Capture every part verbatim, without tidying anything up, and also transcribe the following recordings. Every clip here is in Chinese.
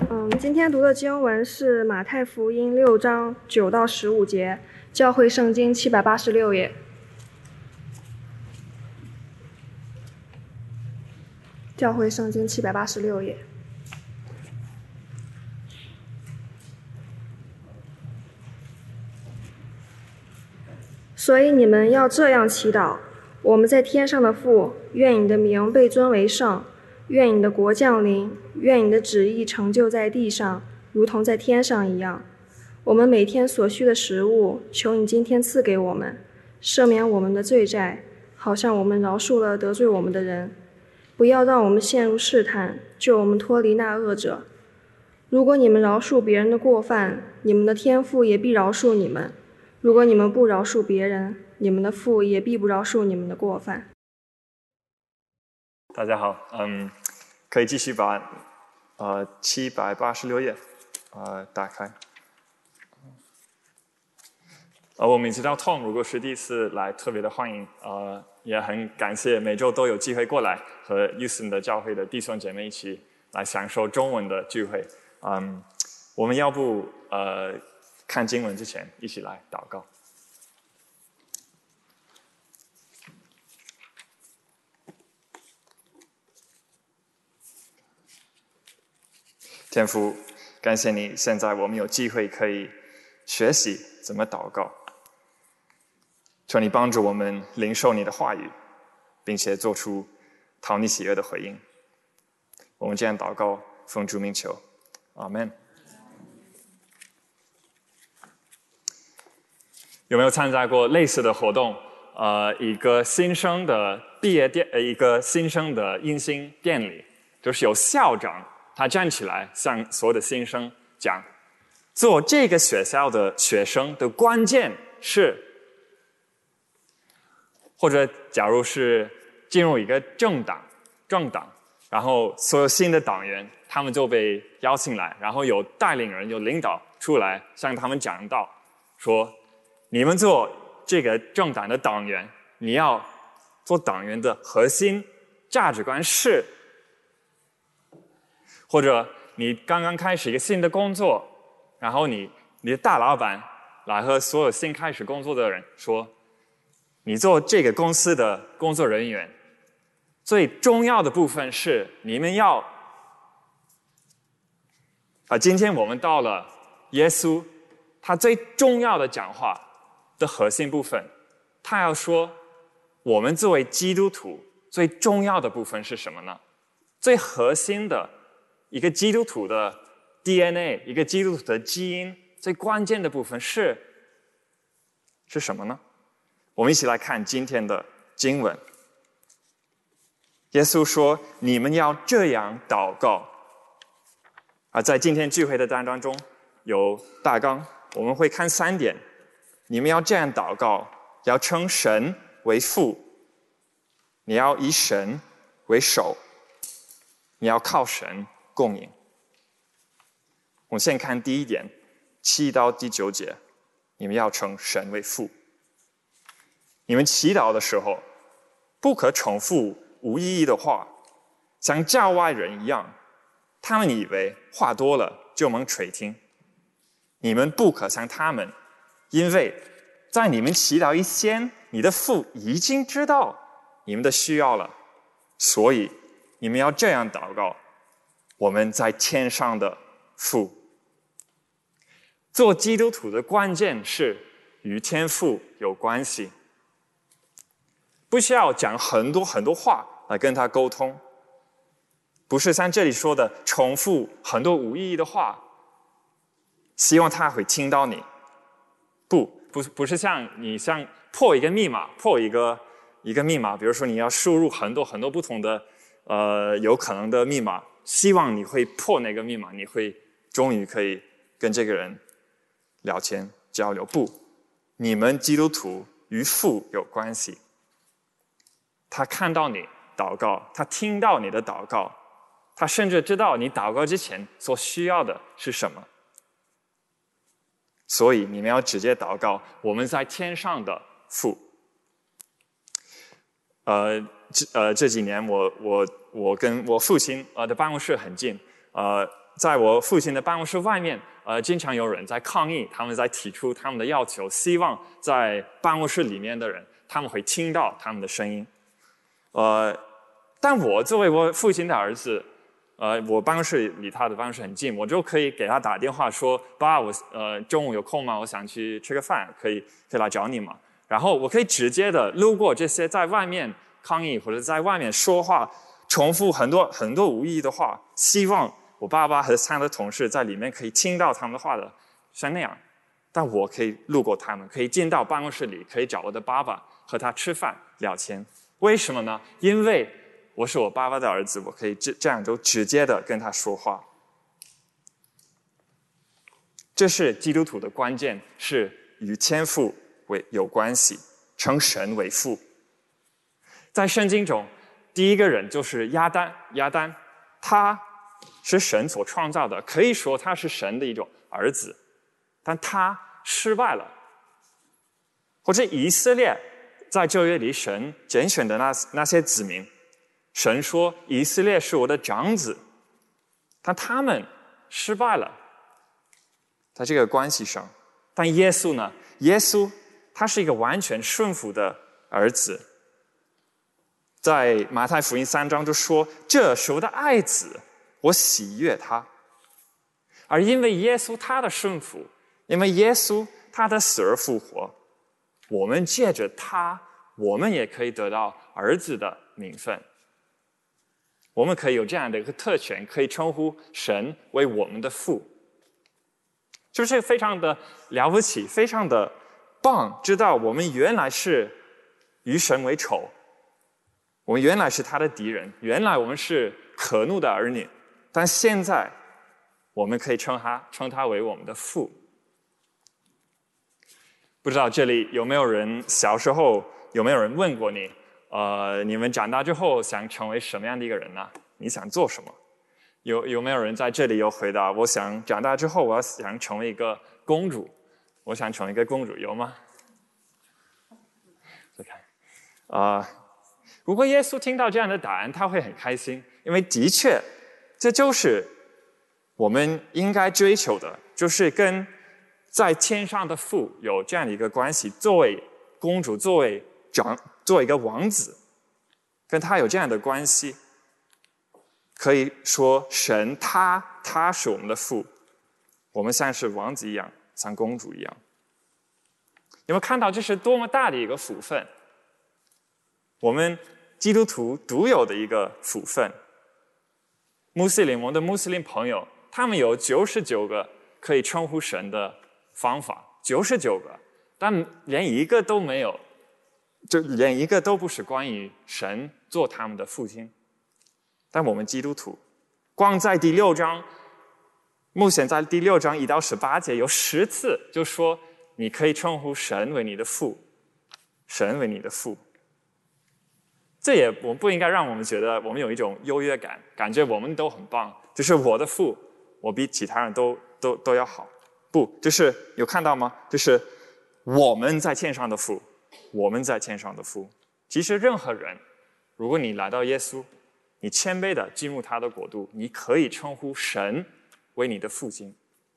嗯，今天读的经文是马太福音六章九到十五节，教会圣经七百八十六页。教会圣经七百八十六页。所以你们要这样祈祷：我们在天上的父，愿你的名被尊为圣，愿你的国降临，愿你的旨意成就在地上，如同在天上一样。我们每天所需的食物，求你今天赐给我们，赦免我们的罪债，好像我们饶恕了得罪我们的人。不要让我们陷入试探，救我们脱离那恶者。如果你们饶恕别人的过犯，你们的天父也必饶恕你们；如果你们不饶恕别人，你们的父也必不饶恕你们的过犯。 大家好，嗯，可以继续把呃七百八十六页呃打开。呃，我们知道 Tom 如果是第一次来，特别的欢迎，呃，也很感谢每周都有机会过来和 Houston 的教会的弟兄姐妹一起来享受中文的聚会。嗯，我们要不呃看经文之前一起来祷告。天父，感谢你，现在我们有机会可以学习怎么祷告。求你帮助我们领受你的话语，并且做出讨你喜悦的回应。我们这样祷告，奉主名求，阿们。有没有参加过类似的活动？呃，一个新生的毕业典，呃，一个新生的迎新典礼，就是有校长他站起来向所有的新生讲，做这个学校的学生的关键是。或者假如是进入一个政党政党然后所有新的党员他们就被邀请来，然后有带领人有领导出来向他们讲道，说你们做这个政党的党员，你要做党员的核心价值观是，或者你刚刚开始一个新的工作，然后你你的大老板来和所有新开始工作的人说，你做这个公司的工作人员，最重要的部分是你们要啊，今天我们到了耶稣他最重要的讲话的核心部分，他要说我们作为基督徒最重要的部分是什么呢？最核心的一个基督徒的 D N A， 一个基督徒的基因，最关键的部分是是什么呢？我们一起来看今天的经文。耶稣说，你们要这样祷告。啊，在今天聚会的当中有大纲，我们会看三点。你们要这样祷告，要称神为父，你要以神为首，你要靠神供应。我们先看第一点，七到第九节，你们要称神为父。你们祈祷的时候，不可重复无意义的话，像教外人一样，他们以为话多了就能垂听。你们不可像他们，因为在你们祈祷以前，你的父已经知道你们的需要了，所以你们要这样祷告：我们在天上的父。做基督徒的关键是与天父有关系。不需要讲很多很多话来跟他沟通，不是像这里说的重复很多无意义的话，希望他会听到你。不，不不是像你像破一个密码，破一个一个密码，比如说你要输入很多很多不同的呃有可能的密码，希望你会破那个密码，你会终于可以跟这个人聊天交流。不，你们基督徒与父有关系。他看到你祷告，他听到你的祷告，他甚至知道你祷告之前所需要的是什么。所以你们要直接祷告，我们在天上的父。呃，这呃这几年我我我跟我父亲呃的办公室很近，呃在我父亲的办公室外面，呃，经常有人在抗议，他们在提出他们的要求，希望在办公室里面的人，他们会听到他们的声音。呃，但我作为我父亲的儿子，呃，我办公室离他的办公室很近，我就可以给他打电话说：“爸，我呃中午有空吗？我想去吃个饭，可以可以来找你吗？”然后我可以直接的路过这些在外面抗议或者在外面说话，重复很多很多无意义的话，希望我爸爸和他的同事在里面可以听到他们的话的，像那样。但我可以路过他们，可以进到办公室里，可以找我的爸爸和他吃饭聊天。为什么呢？因为我是我爸爸的儿子，我可以这这样就直接的跟他说话。这是基督徒的关键，是与天父为有关系，称神为父。在圣经中，第一个人就是亚当，亚当他是神所创造的，可以说他是神的一种儿子，但他失败了。或者以色列在旧约里神拣选的那那些子民，神说以色列是我的长子，但他们失败了，在这个关系上。但耶稣呢？耶稣他是一个完全顺服的儿子，在马太福音三章就说：“这是我的爱子，我喜悦他。”而因为耶稣他的顺服，因为耶稣他的死而复活，我们借着他，我们也可以得到儿子的名分。我们可以有这样的一个特权，可以称呼神为我们的父，就是非常的了不起，非常的棒。知道我们原来是与神为仇，我们原来是他的敌人，原来我们是可怒的儿女，但现在我们可以称他称他为我们的父。不知道这里有没有人小时候有没有人问过你？呃，你们长大之后想成为什么样的一个人呢？你想做什么？有有没有人在这里有回答？我想长大之后，我要想成为一个公主。我想成为一个公主，有吗？再看，啊、呃，如果耶稣听到这样的答案，他会很开心，因为的确，这就是我们应该追求的，就是跟在天上的父有这样的一个关系。作为公主，作为长。做一个王子，跟他有这样的关系，可以说神他他是我们的父，我们像是王子一样，像公主一样。有没有看到这是多么大的一个福分？我们基督徒独有的一个福分。穆斯林，我们的穆斯林朋友，他们有九十九个可以称呼神的方法，九十九个，但连一个都没有。就连一个都不是关于神做他们的父亲。但我们基督徒，光在第六章，目前在第六章一到十八节有十次就说你可以称呼神为你的父，神为你的父。这也我们不应该让我们觉得我们有一种优越感，感觉我们都很棒，就是我的父，我比其他人都都都要好。不，就是有看到吗？就是我们在天上的父。我们在天上的父。其实任何人，如果你来到耶稣，你谦卑的进入他的国度，你可以称呼神为你的父亲。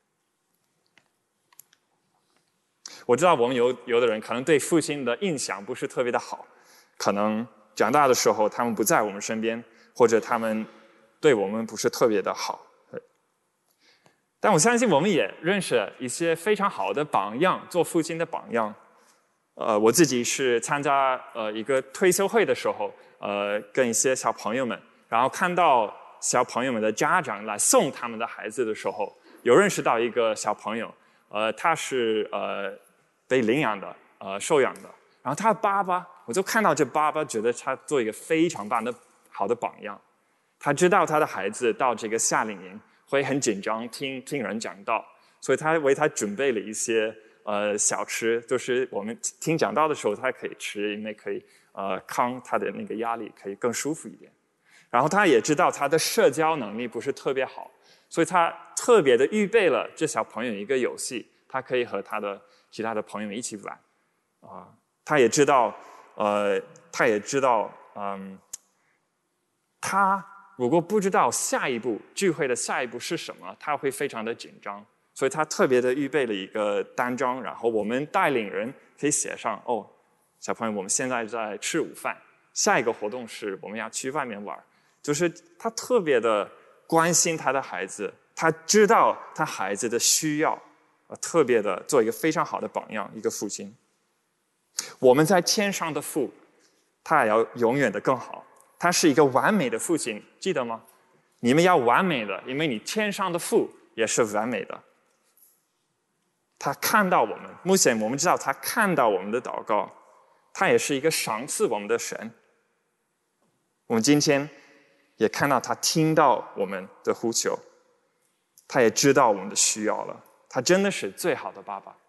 我知道我们有有的人可能对父亲的印象不是特别的好，可能长大的时候他们不在我们身边，或者他们对我们不是特别的好。但我相信我们也认识一些非常好的榜样，做父亲的榜样。呃，我自己是参加呃一个退休会的时候，呃，跟一些小朋友们，然后看到小朋友们的家长来送他们的孩子的时候，有认识到一个小朋友，呃，他是呃被领养的，呃，收养的。然后他的爸爸，我就看到这爸爸，觉得他做一个非常棒的好的榜样。他知道他的孩子到这个夏令营会很紧张，听听人讲道，所以他为他准备了一些。呃，小吃就是我们听讲道的时候，他可以吃，因为可以呃抗他的那个压力，可以更舒服一点。然后他也知道他的社交能力不是特别好，所以他特别的预备了这小朋友一个游戏，他可以和他的其他的朋友们一起玩。啊、呃，他也知道，呃，他也知道，嗯，他如果不知道下一步聚会的下一步是什么，他会非常的紧张，所以他特别的预备了一个单张，然后我们带领人可以写上，哦，小朋友，我们现在在吃午饭，下一个活动是我们要去外面玩。就是他特别的关心他的孩子，他知道他孩子的需要，特别的做一个非常好的榜样，一个父亲。我们在天上的父，他也要永远的更好，他是一个完美的父亲，记得吗？你们要完美的，因为你天上的父也是完美的。他看到我们，目前我们知道他看到我们的祷告，他也是一个赏赐我们的神。我们今天也看到他听到我们的呼求，他也知道我们的需要了，他真的是最好的爸爸。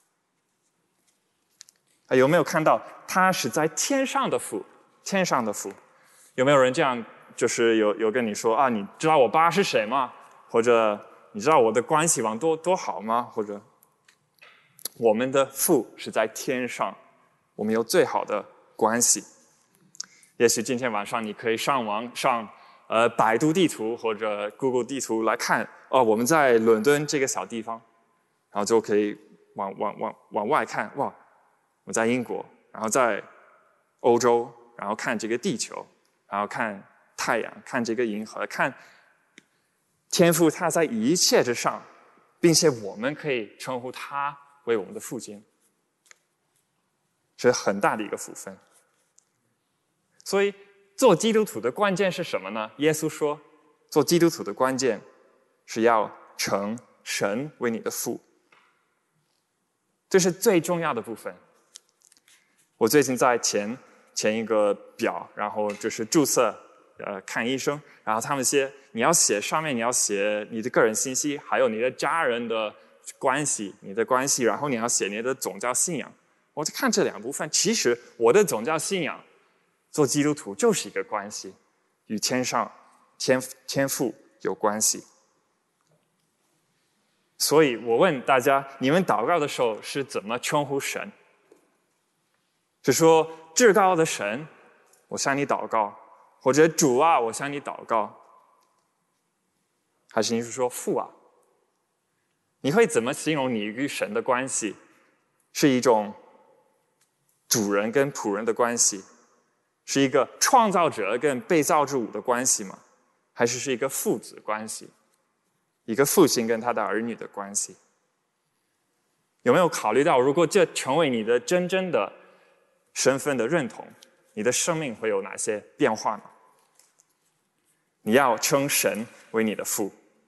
有没有看到他是在天上的父？天上的父，有没有人这样，就是有有跟你说啊？你知道我爸是谁吗？或者你知道我的关系网多多好吗？或者我们的父是在天上，我们有最好的关系。也许今天晚上你可以上网上呃百度地图或者 Google 地图来看，哦，我们在伦敦这个小地方，然后就可以往往往往外看，哇，我在英国，然后在欧洲，然后看这个地球，然后看太阳，看这个银河，看天父他在一切之上，并且我们可以称呼他为我们的父亲，是很大的一个福分。所以做基督徒的关键是什么呢？耶稣说，做基督徒的关键是要称神为你的父，这是最重要的部分。我最近在填填一个表，然后就是注册呃看医生，然后他们写你要写上面你要写你的个人信息，还有你的家人的关系，你的关系，然后你要写你的宗教信仰。我就看这两部分，其实我的宗教信仰做基督徒就是一个关系，与天上天天父有关系。所以我问大家，你们祷告的时候是怎么称呼神？是说至高的神，我向你祷告，或者主啊，我向你祷告，还是你是说父啊？你会怎么形容你与神的关系？是一种主人跟仆人的关系，是一个创造者跟被造之物的关系吗？还是是一个父子关系，一个父亲跟他的儿女的关系？有没有考虑到，如果这成为你的真正的身份的认同，你的生命会有哪些变化呢？你要称神为你的父。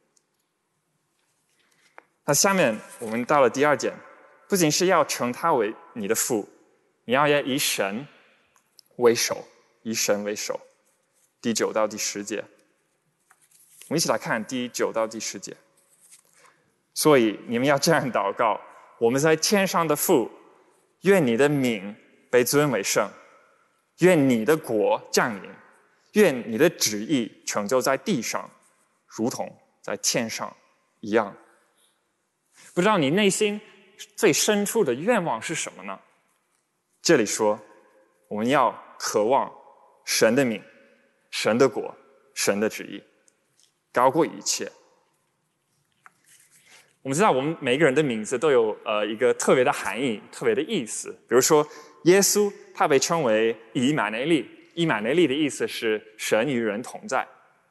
那下面我们到了第二点，不仅是要称他为你的父，你要以神为首，以神为首。第九到第十节，我们一起来看第九到第十节。所以你们要这样祷告：我们在天上的父，愿你的名被尊为圣，愿你的国降临，愿你的旨意成就在地上，如同在天上一样。不知道你内心最深处的愿望是什么呢？这里说，我们要渴望神的名、神的国、神的旨意，高过一切。我们知道，我们每个人的名字都有呃一个特别的含义、特别的意思。比如说，耶稣他被称为以马内利，以马内利的意思是神与人同在。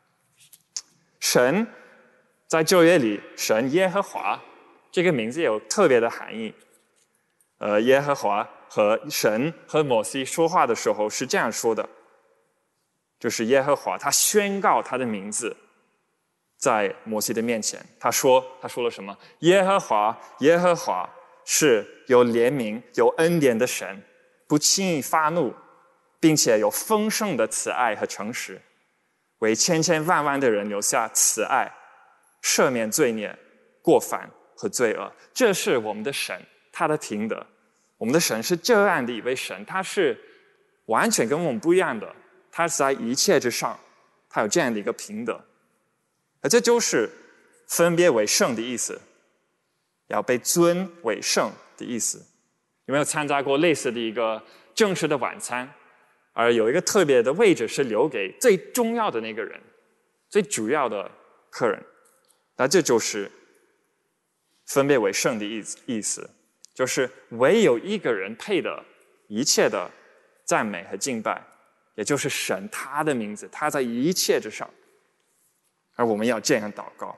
神在旧约里，神耶和华这个名字也有特别的含义。呃，耶和华和神和摩西说话的时候是这样说的，就是耶和华他宣告他的名字在摩西的面前，他说他说了什么？耶和华耶和华是有怜悯有恩典的神，不轻易发怒，并且有丰盛的慈爱和诚实，为千千万万的人留下慈爱，赦免罪孽过犯和罪恶。这是我们的神，他的平等。我们的神是这样的一位神，他是完全跟我们不一样的，他是在一切之上，他有这样的一个平等。而这就是分别为圣的意思，要被尊为圣的意思。有没有参加过类似的一个正式的晚餐，而有一个特别的位置是留给最重要的那个人？ 最主要的客人。那这就是分别为圣的意思，就是唯有一个人配得一切的赞美和敬拜，也就是神他的名字，他在一切之上。而我们要这样祷告。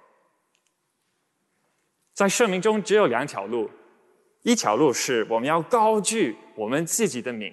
在生命中只有两条路，一条路是我们要高举我们自己的名，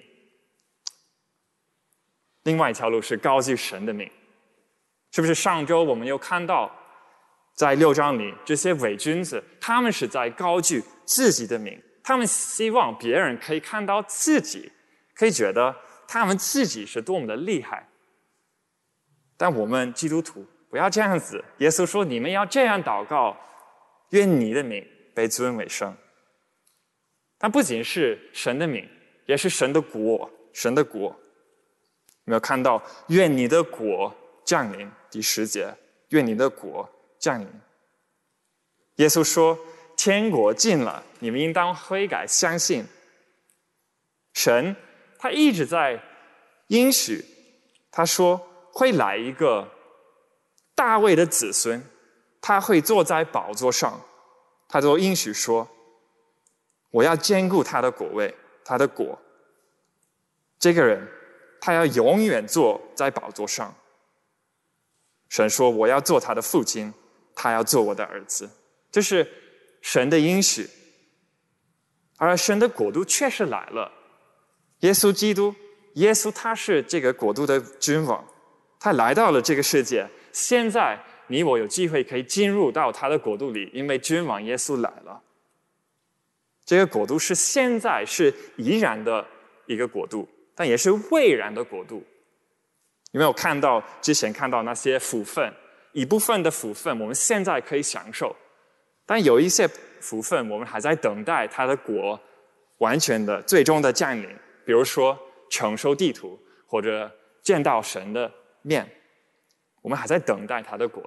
另外一条路是高举神的名。是不是上周我们又看到在六章里这些伪君子，他们是在高举自己的名，他们希望别人可以看到自己，可以觉得他们自己是多么的厉害。但我们基督徒不要这样子，耶稣说你们要这样祷告，愿你的名被尊为圣。但不仅是神的名，也是神的国，神的国。有没有看到愿你的国降临？第十节，愿你的国降临。耶稣说天国近了，你们应当悔改相信。神他一直在应许，他说会来一个大卫的子孙，他会坐在宝座上，他就应许说我要坚固他的国位，他的国。这个人他要永远坐在宝座上。神说我要做他的父亲，他要做我的儿子。这是神的应许。而神的国度确实来了，耶稣基督，耶稣他是这个国度的君王，他来到了这个世界。现在你我有机会可以进入到他的国度里，因为君王耶稣来了。这个国度是现在是已然的一个国度，但也是未然的国度。有没有看到之前看到那些福分，一部分的福分我们现在可以享受，但有一些福分我们还在等待他的国完全的最终的降临，比如说承受地土或者见到神的面，我们还在等待他的国。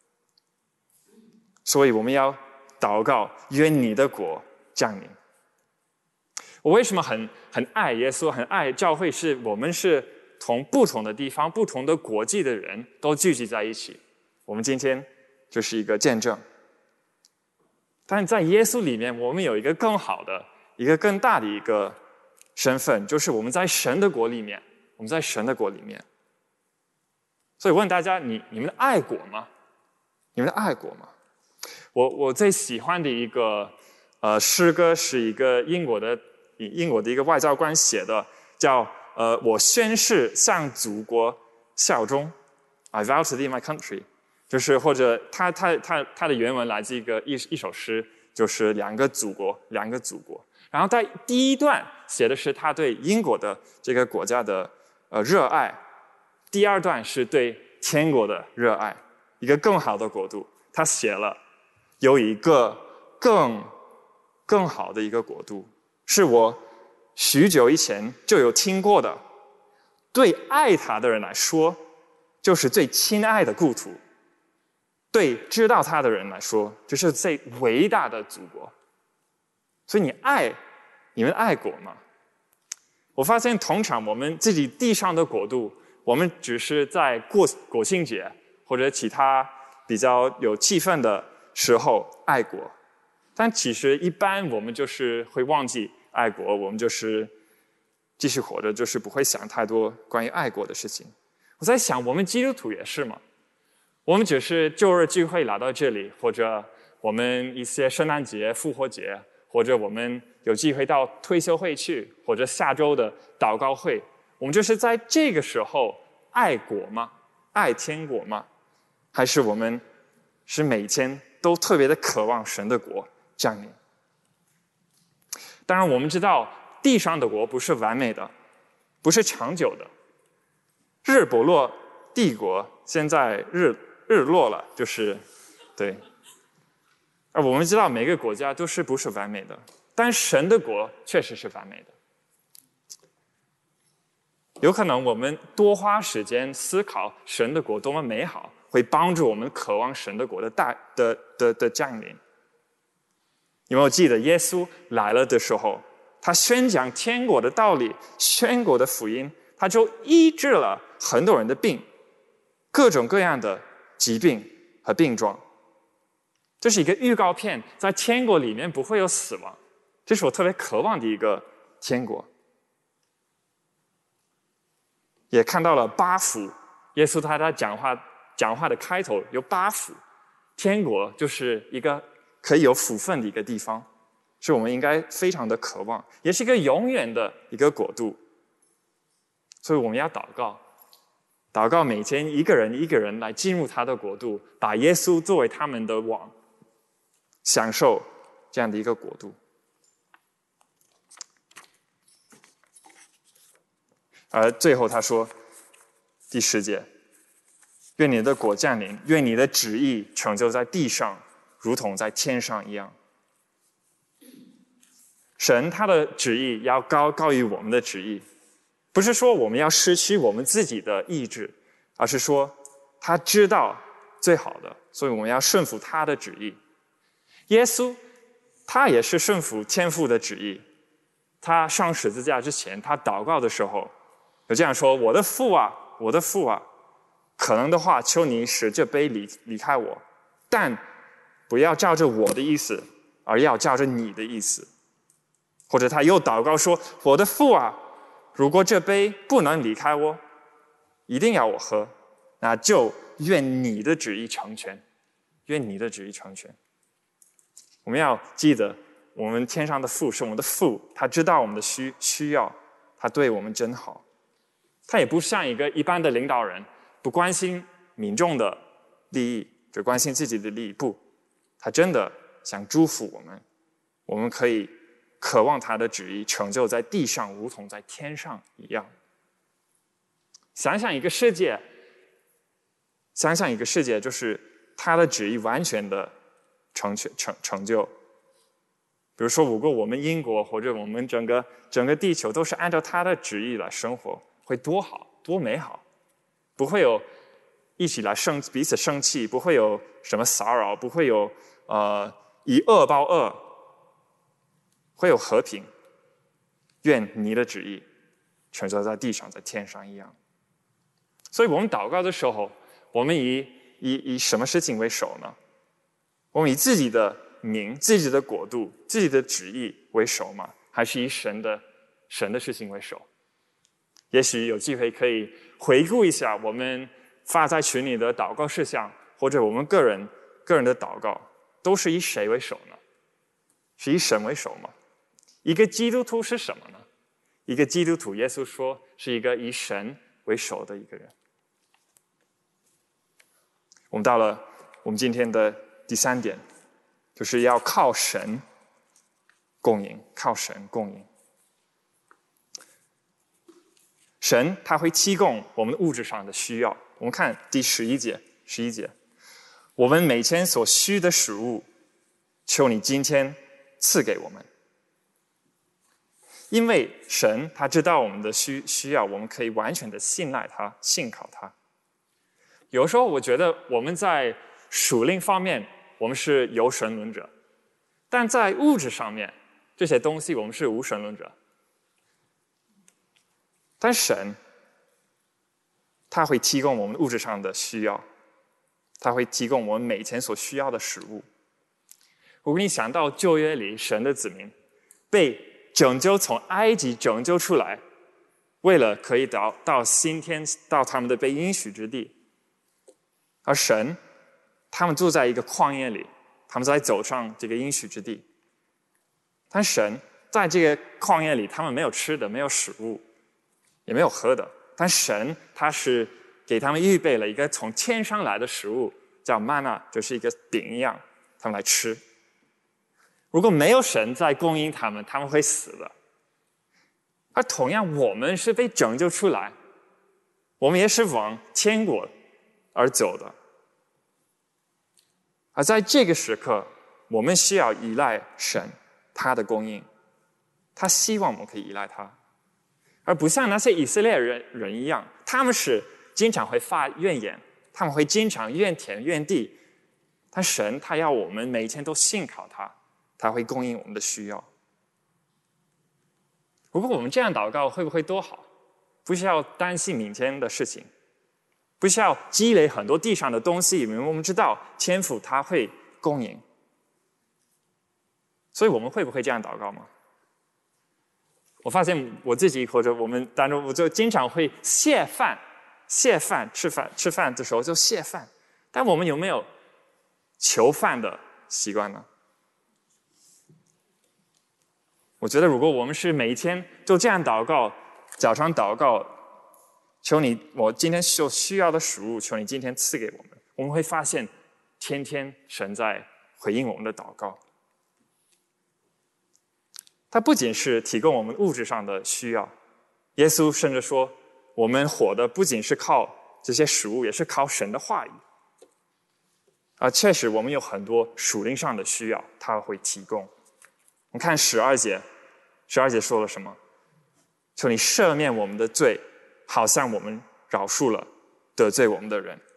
所以我们要祷告愿你的国降临。我为什么很很爱耶稣，很爱教会，是我们是从不同的地方不同的国际的人都聚集在一起，我们今天就是一个见证。但在耶稣里面我们有一个更好的一个更大的一个身份，就是我们在神的国里面，我们在神的国里面。所以问大家，你你们的爱国吗？你们的爱国吗？我我最喜欢的一个呃诗歌是一个英国的英国的一个外交官写的，叫呃我宣誓向祖国效忠 I vow to thee my country， 就是或者他他他他的原文来自一个一一首诗，就是两个祖国两个祖国。然后在第一段写的是他对英国的这个国家的呃热爱，第二段是对天国的热爱，一个更好的国度。他写了有一个更更好的一个国度，是我许久以前就有听过的，对爱他的人来说就是最亲爱的故土，对知道他的人来说就是最伟大的祖国。所以你爱你们爱国吗？我发现通常我们自己地上的国度，我们只是在过国庆节或者其他比较有气氛的时候爱国，但其实一般我们就是会忘记爱国，我们就是继续活着，就是不会想太多关于爱国的事情。我在想我们基督徒也是吗？我们只是周日聚会来到这里，或者我们一些圣诞节复活节，或者我们有机会到退休会去，或者下周的祷告会，我们就是在这个时候爱国吗？爱天国吗？还是我们是每天都特别的渴望神的国降临？当然我们知道地上的国不是完美的，不是长久的。日不落帝国现在日日落了，就是对。而我们知道每个国家都是不是完美的，但神的国确实是完美的。有可能我们多花时间思考神的国多么美好，会帮助我们渴望神的国的大的的的降临。有没有记得耶稣来了的时候，他宣讲天国的道理，宣国的福音，他就医治了很多人的病，各种各样的疾病和病状。这是一个预告片，在天国里面不会有死亡，这是我特别渴望的一个天国。也看到了八福，耶稣他在讲话讲话的开头有八福，天国就是一个可以有福分的一个地方，是我们应该非常的渴望，也是一个永远的一个国度。所以我们要祷告，祷告每天一个人一个人来进入他的国度，把耶稣作为他们的王，享受这样的一个国度。而最后他说，第十节，愿你的国降临，愿你的旨意成就在地上，如同在天上一样。神他的旨意要高高于我们的旨意，不是说我们要失去我们自己的意志，而是说他知道最好的，所以我们要顺服他的旨意。耶稣他也是顺服天父的旨意，他上十字架之前，他祷告的时候有这样说，我的父啊，我的父啊，可能的话求你使这杯离离开我，但不要照着我的意思，而要照着你的意思。或者他又祷告说，我的父啊，如果这杯不能离开我，一定要我喝，那就愿你的旨意成全，愿你的旨意成全。我们要记得，我们天上的父是我们的父，他知道我们的需需要，他对我们真好。他也不像一个一般的领导人，不关心民众的利益，只关心自己的利益。不，他真的想祝福我们，我们可以渴望他的旨意成就在地上，如同在天上一样。想想一个世界，想想一个世界，就是他的旨意完全的成全成成就。比如说，如果我们英国或者我们整个整个地球都是按照他的旨意来生活，会多好，多美好！不会有一起来生彼此生气，不会有什么骚扰，不会有呃以恶报恶，会有和平。愿你的旨意成就在地上，在天上一样。所以我们祷告的时候，我们以以以什么事情为首呢？我们以自己的名、自己的国度、自己的旨意为首吗？还是以神的神的事情为首？也许有机会可以回顾一下我们发在群里的祷告事项，或者我们个人个人的祷告，都是以谁为首呢？是以神为首吗？一个基督徒是什么呢？一个基督徒，耶稣说是一个以神为首的一个人。我们到了我们今天的第三点，就是要靠神供应，靠神供应。神他会提供我们物质上的需要。我们看第十一节，十一节，我们每天所需的食物，求你今天赐给我们。因为神他知道我们的需需要，我们可以完全的信赖他，信靠他。有时候我觉得我们在属灵方面我们是有神论者，但在物质上面这些东西我们是无神论者。但神他会提供我们物质上的需要，他会提供我们每天所需要的食物。如果你想到旧约里神的子民被拯救，从埃及拯救出来，为了可以到到新天，到他们的被应许之地，而神他们住在一个旷野里，他们在走上这个应许之地，但神在这个旷野里，他们没有吃的，没有食物，也没有喝的，但神他是给他们预备了一个从天上来的食物，叫玛纳，就是一个饼一样，他们来吃。如果没有神在供应他们，他们会死的。而同样，我们是被拯救出来，我们也是往天国而走的。而在这个时刻，我们需要依赖神他的供应，他希望我们可以依赖他，而不像那些以色列人人一样，他们是经常会发怨言，他们会经常怨天怨地。但神他要我们每天都信靠他，他会供应我们的需要。如果我们这样祷告，会不会多好？不需要担心明天的事情， 不需要积累很多地上的东西，因为我们知道天父他会供应。所以我们会不会这样祷告吗？我发现我自己或者我们当中，我就经常会谢饭，谢饭吃饭吃饭的时候就谢饭，但我们有没有求饭的习惯呢？我觉得如果我们是每一天就这样祷告，早上祷告，求你我今天所需要的食物，求你今天赐给我们，我们会发现天天神在回应我们的祷告。它不仅是提供我们物质上的需要，耶稣甚至说我们活的不仅是靠这些食物，也是靠神的话语。啊，确实我们有很多属灵上的需要，他会提供。我们看十二节，十二节说了什么？求你赦免我们的罪，好像我们饶恕了得罪我们的人。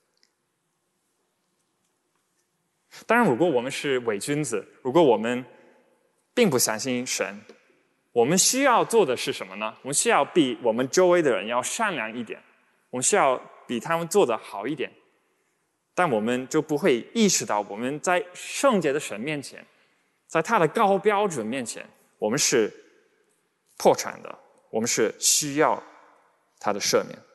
当然，如果我们是伪君子，如果我们并不相信神，我们需要做的是什么呢？我们需要比我们周围的人要善良一点，我们需要比他们做得好一点。但我们就不会意识到，我们在圣洁的神面前，在他的高标准面前，我们是破产的，我们是需要他的赦免。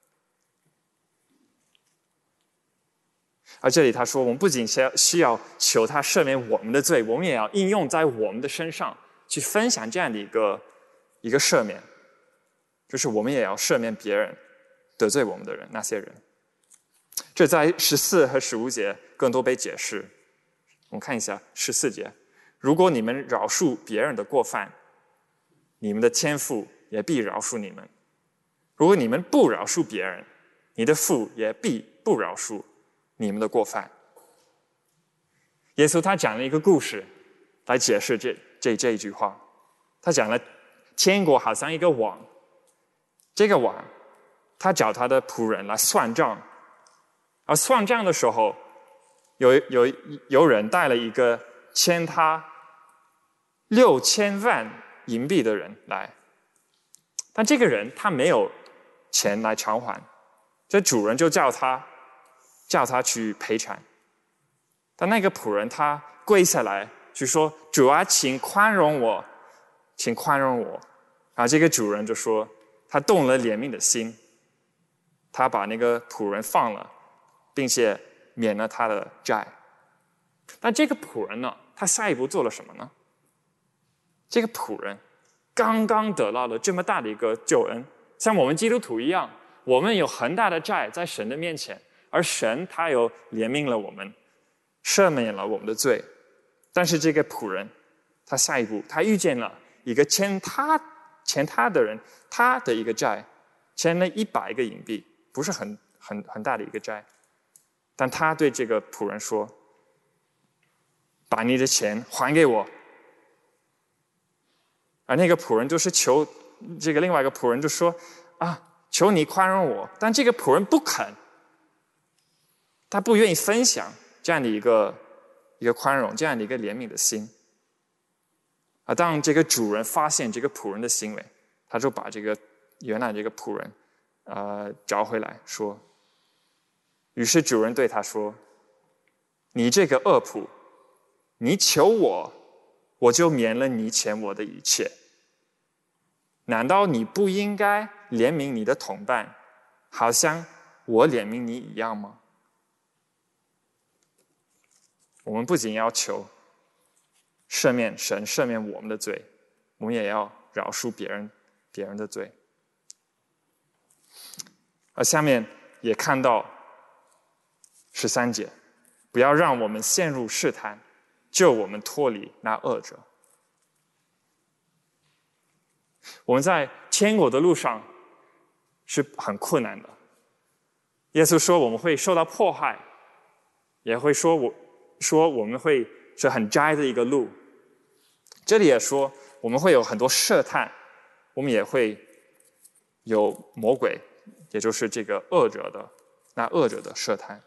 而这里他说，我们不仅需要求他赦免我们的罪，我们也要应用在我们的身上，去分享这样的一个一个赦免，就是我们也要赦免别人得罪我们的人，那些人。这在十四和十五节更多被解释。我们看一下十四节，如果你们饶恕别人的过犯，你们的天父也必饶恕你们；如果你们不饶恕别人，你的父也必不饶恕你们的过犯。耶稣他讲了一个故事来解释这这这一句话。他讲了天国好像一个网，这个网他找他的仆人来算账，而算账的时候，有有有人带了一个欠他六千万银币的人来，但这个人他没有钱来偿还，这主人就叫他叫他去赔偿。但那个仆人他跪下来去说：“主啊，请宽容我，请宽容我。”然后这个主人就说，他动了怜悯的心，他把那个仆人放了，并且免了他的债。但这个仆人呢，他下一步做了什么呢？这个仆人刚刚得到了这么大的一个救恩，像我们基督徒一样，我们有很大的债在神的面前，而神他又怜悯了我们，赦免了我们的罪。但是这个仆人他下一步他遇见了一个欠他欠他的人，他的一个债欠了一百个银币，不是很很很大的一个债。但他对这个仆人说：“把你的钱还给我。”而那个仆人就是求这个另外一个仆人就说：“啊，求你宽容我。”但这个仆人不肯，他不愿意分享这样的一个一个宽容，这样的一个怜悯的心。而当这个主人发现这个仆人的行为，他就把这个原来这个仆人呃找回来说。于是主人对他说：“你这个恶仆，你求我，我就免了你欠我的一切。难道你不应该怜悯你的同伴，好像我怜悯你一样吗？”我们不仅要求赦免神赦免我们的罪，我们也要饶恕别人别人的罪。而下面也看到十三节，不要让我们陷入试探，救我们脱离那恶者。我们在天国的路上是很困难的。耶稣说我们会受到迫害，也会说我说我们会是很窄的一个路。这里也说我们会有很多试探，我们也会有魔鬼，也就是这个恶者的那恶者的试探。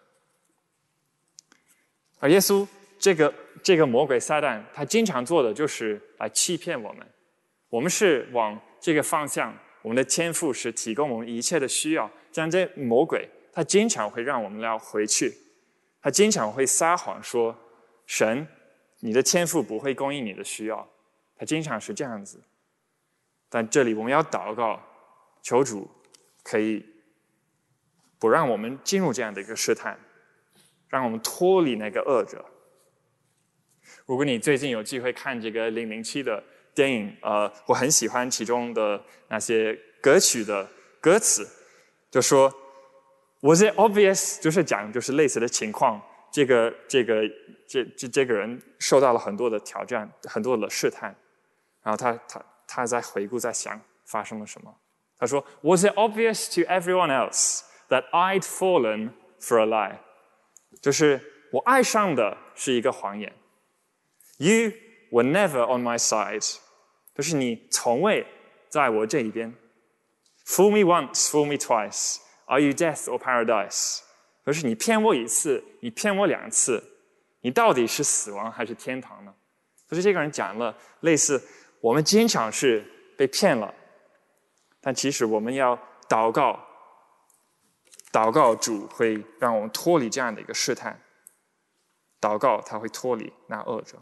而耶稣这个这个魔鬼撒旦，他经常做的就是来欺骗我们。我们是往这个方向，我们的天父是提供我们一切的需要，这样这魔鬼他经常会让我们要回去，他经常会撒谎说神你的天父不会供应你的需要，他经常是这样子。但这里我们要祷告，求主可以不让我们进入这样的一个试探，让我们脱离那个恶者。如果你最近有机会看这个零零七的电影，呃，我很喜欢其中的那些歌曲的歌词，就说 Was it obvious， 就是讲就是类似的情况，这个这个这这这个人受到了很多的挑战，很多的试探，然后他他他在回顾，在想发生了什么。他说 Was it obvious to everyone else that I'd fallen for a lie？ 就是我爱上的是一个谎言。You were never on my side， 就是你从未在我这一边。Fool me once, fool me twice. Are you death or paradise？ 就是你骗我一次，你骗我两次，你到底是死亡还是天堂呢？就是这个人讲了类似，我们经常是被骗了，但其实我们要祷告，祷告主会让我们脱离这样的一个试探，祷告他会脱离那恶者。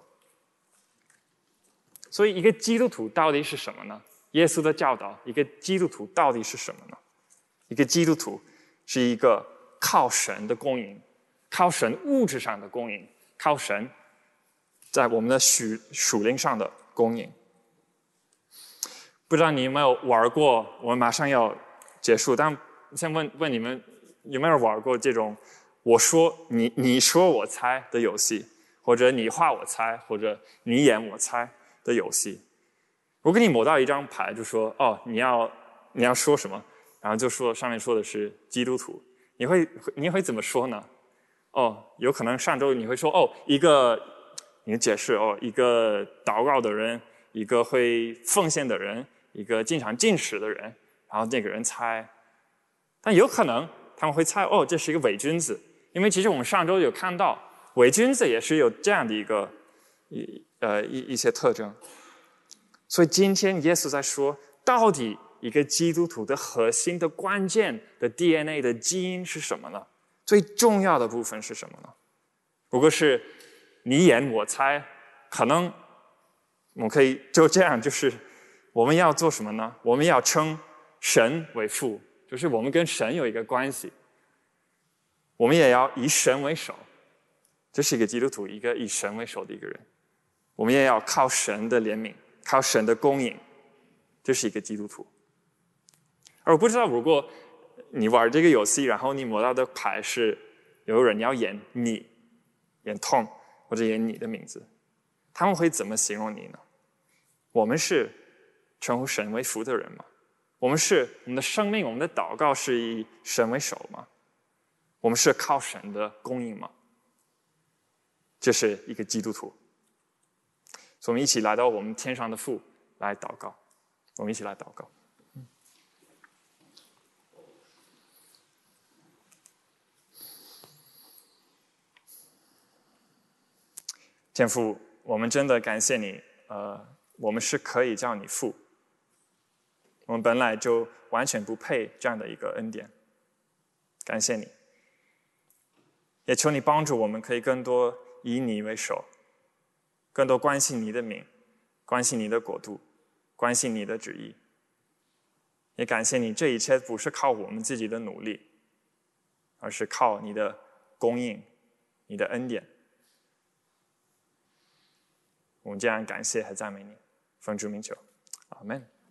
所以一个基督徒到底是什么呢？耶稣的教导，一个基督徒到底是什么呢？一个基督徒是一个靠神的供应，靠神物质上的供应，靠神在我们的属属灵上的供应。不知道你有没有玩过，我们马上要结束，但先问问你们有没有玩过这种我说你你说我猜的游戏，或者你画我猜，或者你演我猜的游戏。我给你抹到一张牌，就说哦，你要你要说什么，然后就说上面说的是基督徒，你会你会怎么说呢？哦，有可能上周你会说哦，一个你解释哦，一个祷告的人，一个会奉献的人，一个经常进食的人，然后那个人猜。但有可能他们会猜哦，这是一个伪君子，因为其实我们上周有看到伪君子也是有这样的一个一呃一一些特征。所以今天耶稣在说，到底一个基督徒的核心的关键的 D N A 的基因是什么呢？最重要的部分是什么呢？如果是你演我猜，可能我们可以就这样，就是我们要做什么呢？我们要称神为父，就是我们跟神有一个关系，我们也要以神为首，这是一个基督徒，一个以神为首的一个人。我们也要靠神的怜悯，靠神的供应，这是一个基督徒。而我不知道，如果你玩这个游戏，然后你摸到的牌是有人要演你，演 Tom 或者演你的名字，他们会怎么形容你呢？我们是称呼神为父的人吗？我们是我们的生命，我们的祷告是以神为首吗？我们是靠神的供应吗？这是一个基督徒。所以我们一起来到我们天上的父来祷告，我们一起来祷告。天父，我们真的感谢你，呃，我们是可以叫你父，我们本来就完全不配这样的一个恩典，感谢你，也求你帮助我们可以更多以你为首，更多关心你的名，关心你的国度，关心你的旨意。也感谢你，这一切不是靠我们自己的努力，而是靠你的供应，你的恩典。我们这样感谢和赞美你，奉主名求，阿们。